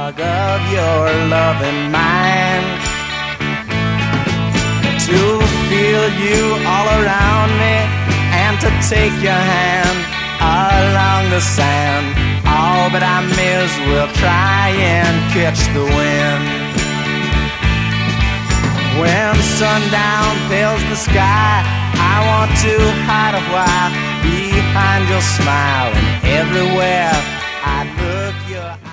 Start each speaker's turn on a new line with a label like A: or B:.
A: hug of your loving mind, to feel you all around me, and to take your hand along the sand. All but I may as well try and catch the wind. When sundown fills the sky, I want to hide a while behind your smile, and everywhere I look your